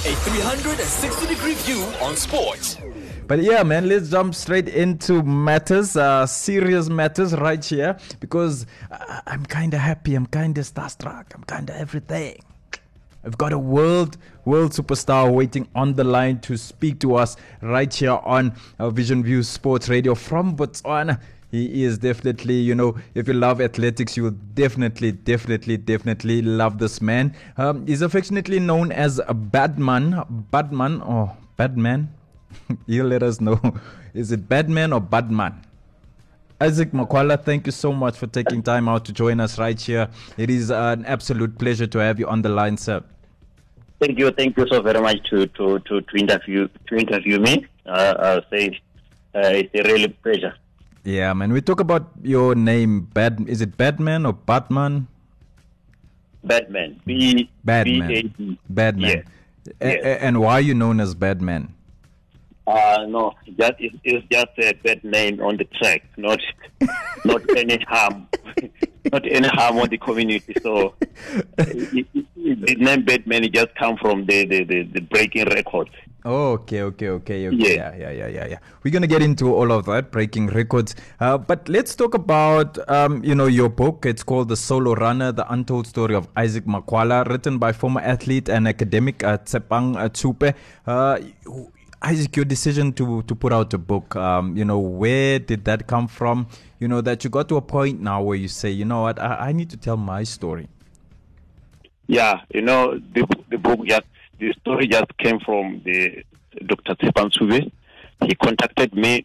A 360-degree view on sports. But yeah, man, let's jump straight into matters, serious matters right here, because I'm kind of happy, I'm kind of starstruck, I'm kind of everything. I've got a world superstar waiting on the line to speak to us right here on Vision View Sports Radio from Botswana. He is definitely, if you love athletics, you will definitely love this man. He's affectionately known as a Badman. He'll let us know. Is it Badman or Badman? Isaac Makwala, thank you so much for taking time out to join us right here. It is an absolute pleasure to have you on the line, sir. Thank you so very much to interview me. I'll say it's a real pleasure. Yeah, man. We talk about your name. Is it Badman or Batman? Badman. Badman. Badman. Yes. And why are you known as Badman? No, it's just a bad name on the track, not any harm, not any harm on the community. So the name Badman just come from the breaking records. Oh, okay. Yeah. Yeah. We're going to get into all of that, breaking records. But let's talk about, your book. It's called The Solo Runner, The Untold Story of Isaac Makwala, written by former athlete and academic Tshepang Tshupe. Isaac, your decision to put out a book, where did that come from? That you got to a point now where you say, you know what, I need to tell my story. Yeah, the story just came from the Dr. Tshepang Tshupe. He contacted me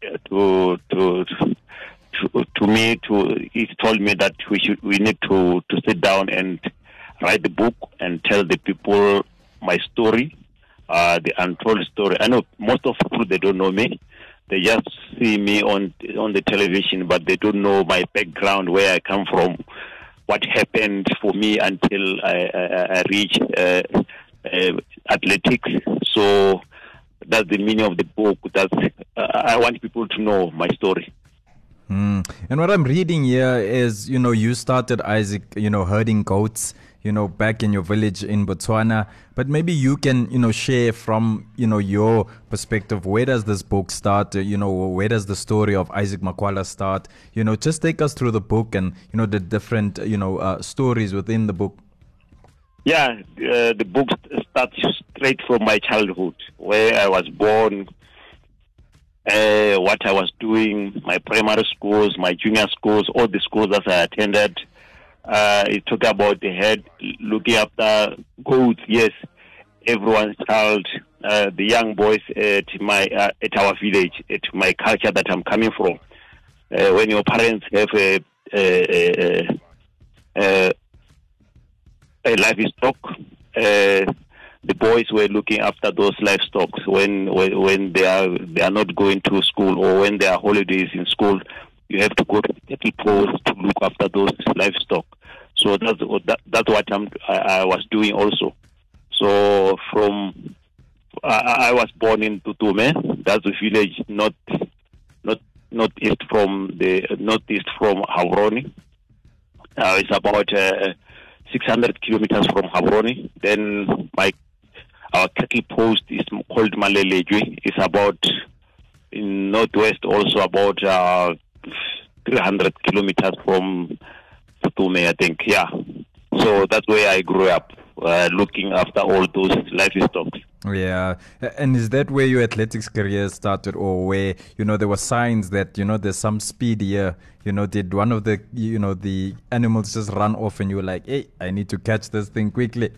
he told me that we need to sit down and write the book and tell the people my story, the untold story. I know most of people, they don't know me. They just see me on the television, but they don't know my background, where I come from, what happened for me until I reached athletics. So that's the meaning of the book. I want people to know my story. And what I'm reading here is, you started, Isaac, herding goats, back in your village in Botswana. But maybe you can, share from, your perspective. Where does this book start? Where does the story of Isaac Makwala start? Just take us through the book and, the different, stories within the book. Yeah, the book starts straight from my childhood, where I was born, what I was doing, my primary schools, my junior schools, all the schools that I attended. It talked about the head looking after goats. Yes, everyone's child, the young boys at our village, at my culture that I'm coming from. When your parents have a livestock, the boys were looking after those livestock when they are not going to school, or when there are holidays in school. You have to go to the cattle post to look after those livestock. So that's what I was doing also. So I was born in Tutume. That's a village northeast from Gaborone. It's about 600 kilometers from Gaborone. Then our cattle post is called Malelejwe. It's about in northwest, also about 300 kilometers from Tutume, I think. Yeah. So that's where I grew up, looking after all those livestock. Yeah. And is that where your athletics career started, or where, there were signs that, there's some speed here? Did one of the, the animals just run off and you were like, hey, I need to catch this thing quickly?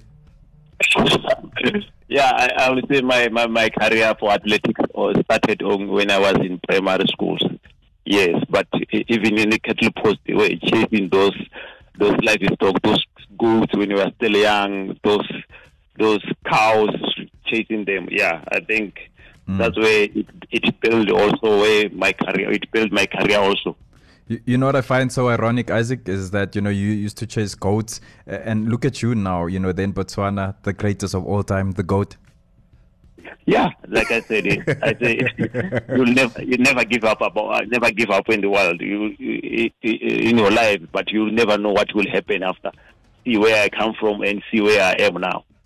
Yeah, I would say my career for athletics started when I was in primary schools. Yes, but even in the cattle post, they were chasing those livestock, those goats when we were still young, those cows, chasing them. Yeah, I think that's where it built also my career also. You know what I find so ironic, Isaac, is that, you used to chase goats, and look at you now, then Botswana, the greatest of all time, the goat. Yeah, like I said, you never give up in the world. You in your life, but you'll never know what will happen after. See where I come from and see where I am now.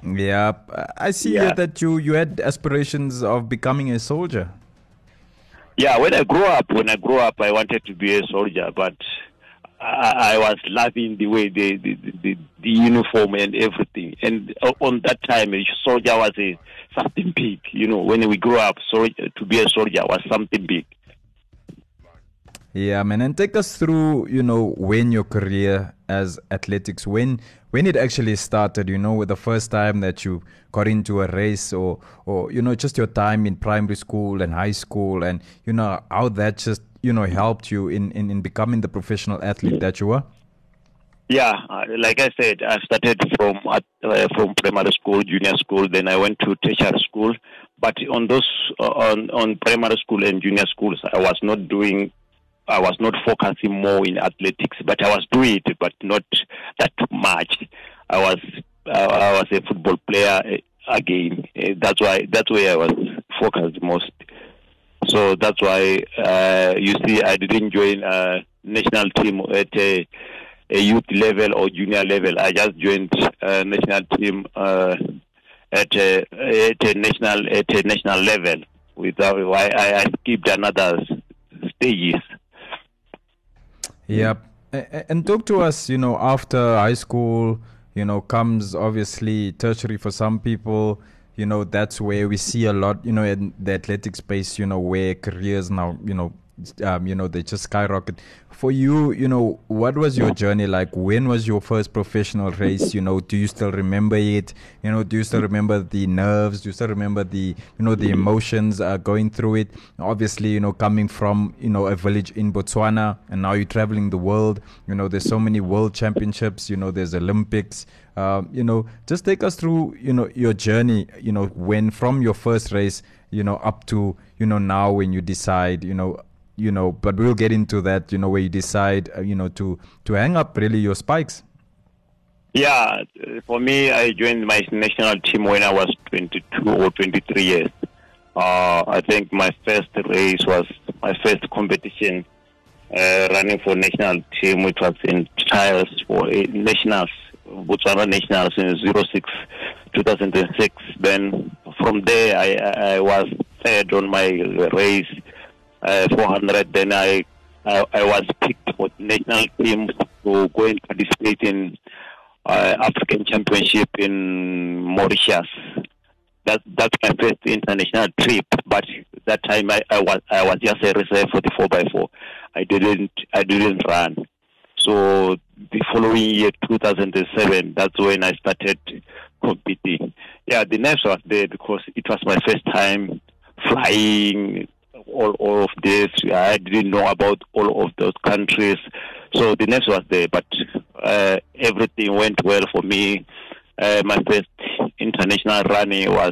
Yeah, I see Yeah. here that you had aspirations of becoming a soldier. Yeah, when I grew up, I wanted to be a soldier, but I was loving the way the uniform and everything. And on that time, a soldier was something big. You know, when we grew up, so to be a soldier was something big. Yeah, man, and take us through, when your career as athletics, when it actually started, with the first time that you got into a race or just your time in primary school and high school and, how that just, helped you in becoming the professional athlete that you were. Yeah, like I said, I started from primary school, junior school. Then I went to tertiary school. But on those on primary school and junior schools, I was not focusing more in athletics, but I was doing it, but not that much. I was a football player again. That's where I was focused most. So that's why you see I didn't join a national team at a youth level or junior level. I just joined a national team at a national level. Without I skipped another stages. Yep. And talk to us, after high school, comes obviously tertiary for some people. That's where we see a lot, in the athletic space, where careers now, they just skyrocket. For you, what was your journey like? When was your first professional race? Do you still remember it? Do you still remember the nerves? Do you still remember the emotions going through it? Obviously, coming from, a village in Botswana and now you're traveling the world. There's so many world championships, there's Olympics. Just take us through, your journey, when from your first race, up to, now when you decide, but we'll get into that, where you decide, to hang up really your spikes. Yeah, for me, I joined my national team when I was 22 or 23 years. I think my first race was my first competition running for national team, which was in trials for nationals, Botswana nationals in 2006. Then from there, I was third on my race. 400. Then I was picked for the national team to go and participate in African Championship in Mauritius. That's my first international trip. But that time I was just a reserve for the 4x4. I didn't run. So the following year, 2007, that's when I started competing. Yeah, the nerves was there because it was my first time flying. All of this, I didn't know about all of those countries, so the nerves was there. But everything went well for me. My first international running was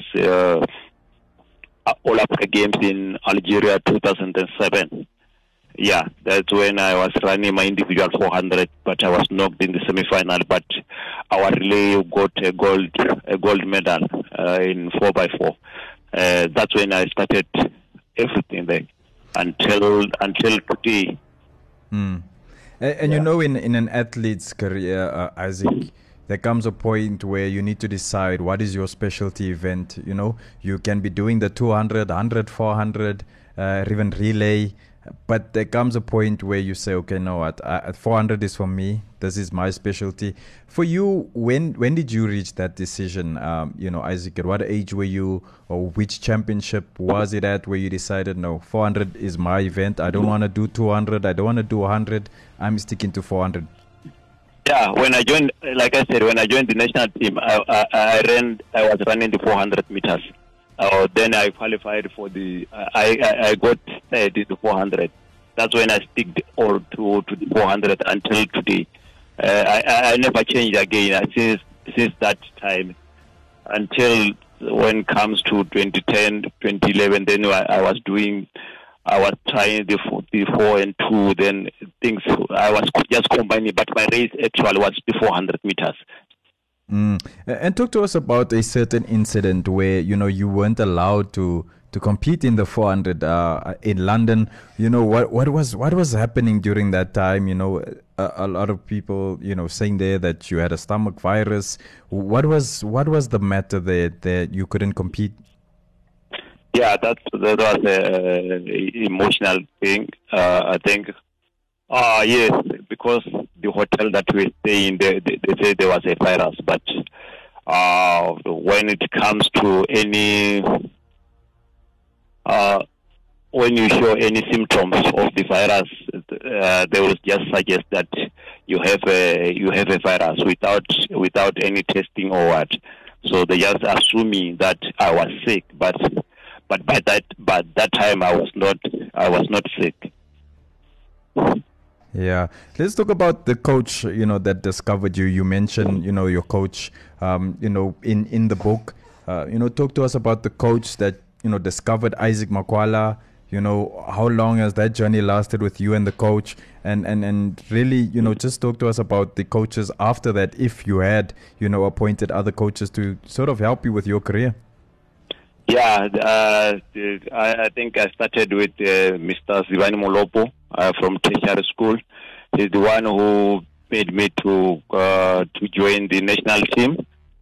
All Africa Games in Algeria, 2007. Yeah, that's when I was running my individual 400, but I was knocked in the semi-final. But our relay got a gold medal in 4x4. That's when I started everything there until today. And in an athlete's career, Isaac, there comes a point where you need to decide what is your specialty event. You can be doing the 200, 100, 400, or even relay. But there comes a point where you say, okay, no, what 400 is for me. This is my specialty. For you, when did you reach that decision? Isaac, at what age were you, or which championship was it at where you decided, no, 400 is my event. I don't want to do 200. I don't want to do 100. I'm sticking to 400. Yeah, when I joined, like I said, when I joined the national team, I was running the 400 meters. Then I qualified for I got the 400. That's when I stick all to the 400 until today. I never changed again since that time until when it comes to 2010, 2011. Then I was trying the 4 and 2. Then things I was just combining, but my race actually was the 400 meters. And talk to us about a certain incident where you weren't allowed to to compete in the 400 in London. You know, what was happening during that time? You know, a lot of people, you know, saying there that you had a stomach virus. What was the matter there that you couldn't compete? Yeah, that was a emotional thing. I think. Yes, because the hotel that we stay in, they say there was a virus, but when it comes to any, when you show any symptoms of the virus, they will just suggest that you have a virus without any testing or what. So they just assuming that I was sick, but by that time I was not sick. Yeah, let's talk about the coach, you know, that discovered you. You mentioned, you know, your coach, you know, in the book. You know, talk to us about the coach that, you know, discovered Isaac Makwala. You know, how long has that journey lasted with you and the coach? And really, you know, just talk to us about the coaches after that, if you had, you know, appointed other coaches to sort of help you with your career. Yeah, I think I started with Mr. Zivani Molopo from tertiary school. He's the one who made me to join the national team.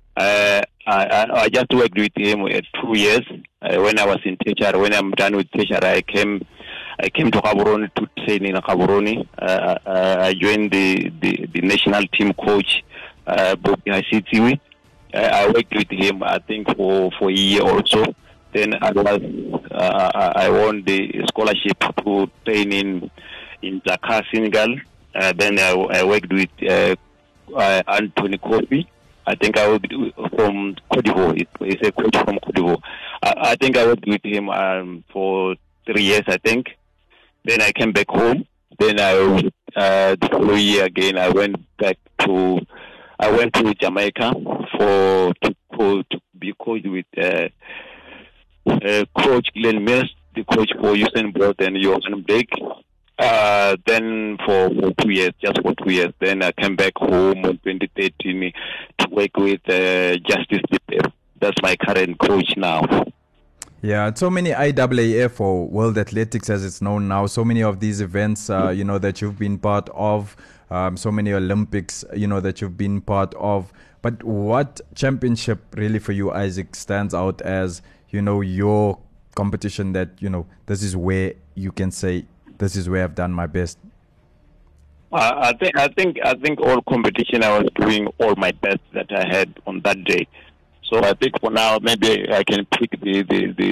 I just worked with him 2 years. When I was in tertiary, when I'm done with tertiary, I came to Gaborone to train in Gaborone. I joined the national team coach, Bobby Hasitiwi. I worked with him, I think, for a year also. Then I won the scholarship to train in Dakar, Senegal. Then I worked with Anthony Kofi. I think I worked from Côte d'Ivoire. He's a coach from Côte d'Ivoire. I think I worked with him for 3 years, I think. Then I came back home. Then the following year again, I went to Jamaica to be coached with Coach Glenn Mills, the coach for Usain Bolt and Johan Blake. Then for 2 years, just for 2 years. Then I came back home in 2013 to work with Justice Dipper. That's my current coach now. Yeah, so many IAAF or World Athletics as it's known now, so many of these events, you know, that you've been part of, so many Olympics, you know, that you've been part of. But what championship really for you, Isaac, stands out as, you know, your competition that, you know, this is where you can say, this is where I've done my best? I think all competition I was doing all my best that I had on that day. So I think for now maybe I can pick the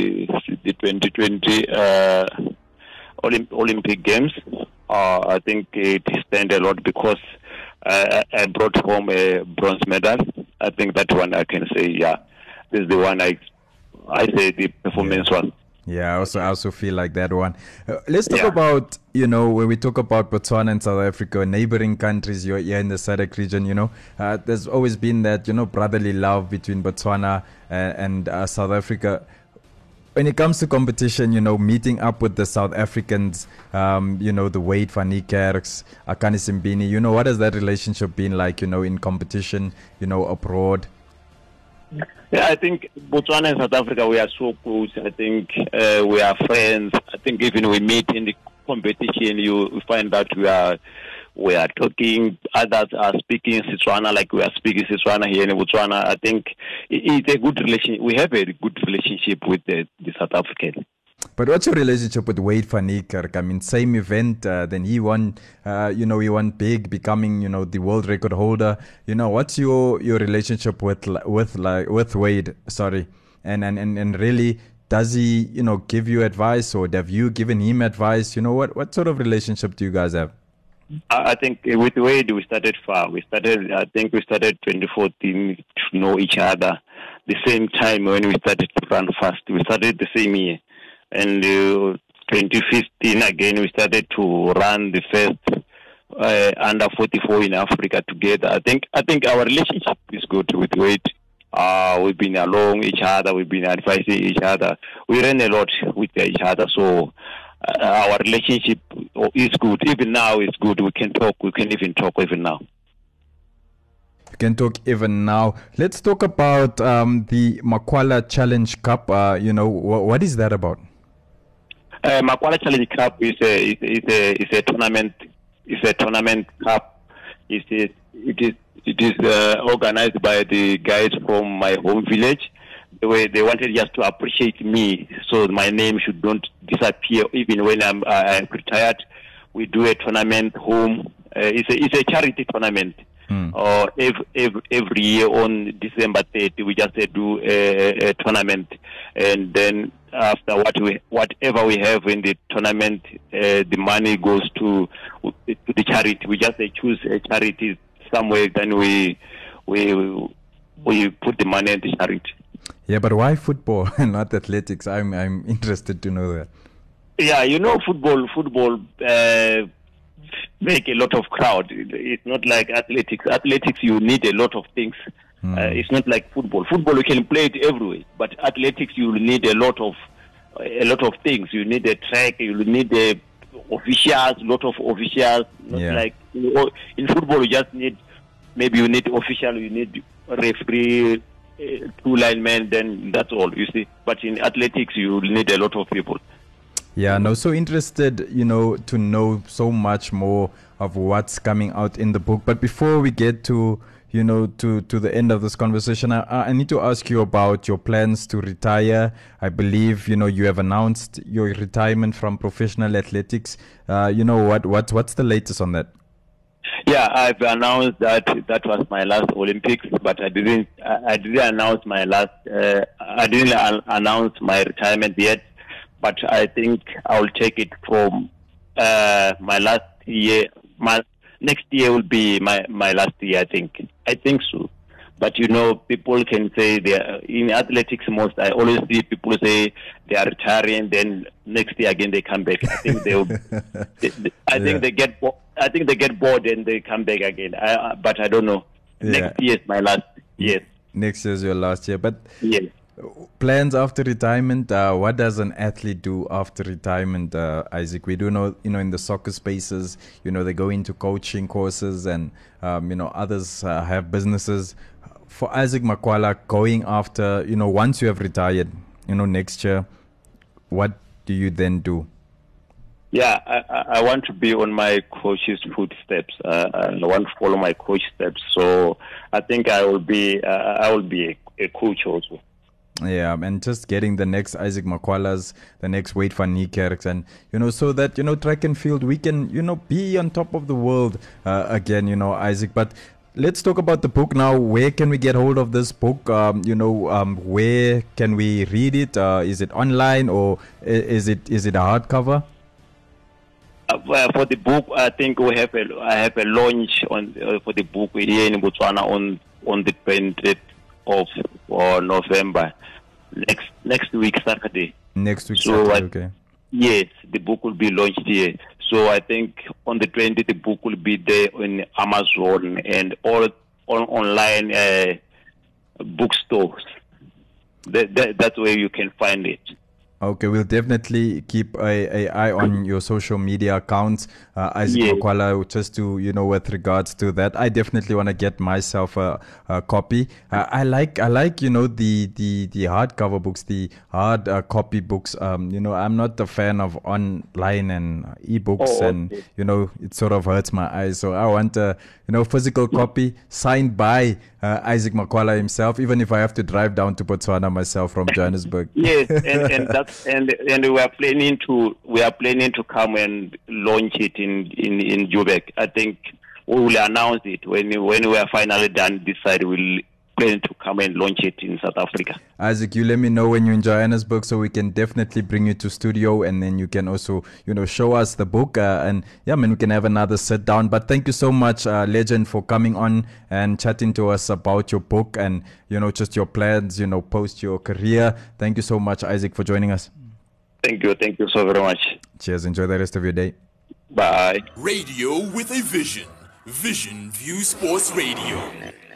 2020 Olympic Games. I think it stand a lot because I brought home a bronze medal. I think that one I can say, yeah, this is the one I say the performance one. Yeah, I also feel like that one. Let's talk about, you know, when we talk about Botswana and South Africa, neighboring countries, you're here in the SADC region, you know, there's always been that, you know, brotherly love between Botswana and South Africa. When it comes to competition, you know, meeting up with the South Africans, you know, the Wade van Niekerks, Akani Simbini, you know, what has that relationship been like, you know, in competition, you know, abroad? Yeah, I think Botswana and South Africa, we are so close. I think we are friends. I think even we meet in the competition, you find that we are talking. Others are speaking Setswana like we are speaking Setswana here in Botswana. I think it's a good relation. We have a good relationship with the South African. But what's your relationship with Wade van Niekerk? I mean, same event, then he won, you know, he won big, becoming, you know, the world record holder. You know, what's your relationship with Wade? Sorry, and really, does he, you know, give you advice, or have you given him advice? You know, what sort of relationship do you guys have? I think with Wade we started far. I think we started 2014 to know each other. The same time when we started to run fast, we started the same year. And 2015 again, we started to run the first under 44 in Africa together. I think our relationship is good with Wade. We've been along each other. We've been advising each other. We ran a lot with each other. So our relationship is good. Even now, it's good. We can talk. We can even talk even now. can talk even now. Let's talk about the Makwala Challenge Cup. What is that about? Makwala Challenge Cup is a tournament. It's a tournament cup. It is organized by the guys from my home village. They wanted just to appreciate me, so my name should not disappear even when I'm retired. We do a tournament home. It's a charity tournament. Every year on December 30, we just do a tournament, and then after whatever we have in the tournament, the money goes to the charity. We just choose a charity somewhere, then we put the money in the charity. Yeah, but why football and not athletics? I'm interested to know that. Yeah, football make a lot of crowd. It's not like athletics. Athletics, you need a lot of things. It's not like football. Football, you can play it everywhere, but athletics, you need a lot of things. You need a track. You need a lot of officials. Not like in football, you just need you need official. You need referee, 2 linemen. Then that's all. You see. But in athletics, you need a lot of people. Yeah, no, so interested, to know so much more of what's coming out in the book. But before we get to the end of this conversation, I need to ask you about your plans to retire. I believe, you have announced your retirement from professional athletics. What's the latest on that? Yeah, I've announced that was my last Olympics, but I didn't announce my retirement yet. But I think I'll take it from my last year. Next year will be my last year, I think so. But people can say in athletics most. I always see people say they are retiring, then next year again they come back. I think they get bored and they come back again. But I don't know. Next year is my last year. Next year is your last year, but yes. Plans after retirement. What does an athlete do after retirement, Isaac? We do know, in the soccer spaces, they go into coaching courses, and others have businesses. For Isaac Makwala, going after, once you have retired, next year, what do you then do? Yeah, I want to be on my coach's footsteps. I want to follow my coach steps. So I think I will be a coach also. Yeah, and just getting the next Isaac Makwalas, the next Wade van Niekerks, and so that track and field, we can be on top of the world again, Isaac. But let's talk about the book now. Where can we get hold of this book? Where can we read it? Is it online, or is it a hardcover? For the book, I think I have a launch for the book here in Botswana on the 20th of November, next week Saturday. Next week Saturday, okay. Yes, the book will be launched here. So I think on the 20th the book will be there on Amazon and all online bookstores. That's where you can find it. Okay, we'll definitely keep a eye on your social media accounts, Isaac Makwala, just to, with regards to that. I definitely want to get myself a copy. I like, the hardcover books, the hard copy books. I'm not a fan of online and ebooks, and, it sort of hurts my eyes. So I want a, physical copy signed by Isaac Makwala himself, even if I have to drive down to Botswana myself from Johannesburg. Yes, and we are planning to come and launch it in Joburg. I think we will announce it when we are finally done this side. We'll plan to come and launch it in South Africa. Isaac, you let me know when you're in Johannesburg, so we can definitely bring you to studio, and then you can also, show us the book, and we can have another sit down. But thank you so much, Legend, for coming on and chatting to us about your book and, just your plans, post your career. Thank you so much, Isaac, for joining us. Thank you so very much. Cheers. Enjoy the rest of your day. Bye. Radio with a vision. Vision View Sports Radio.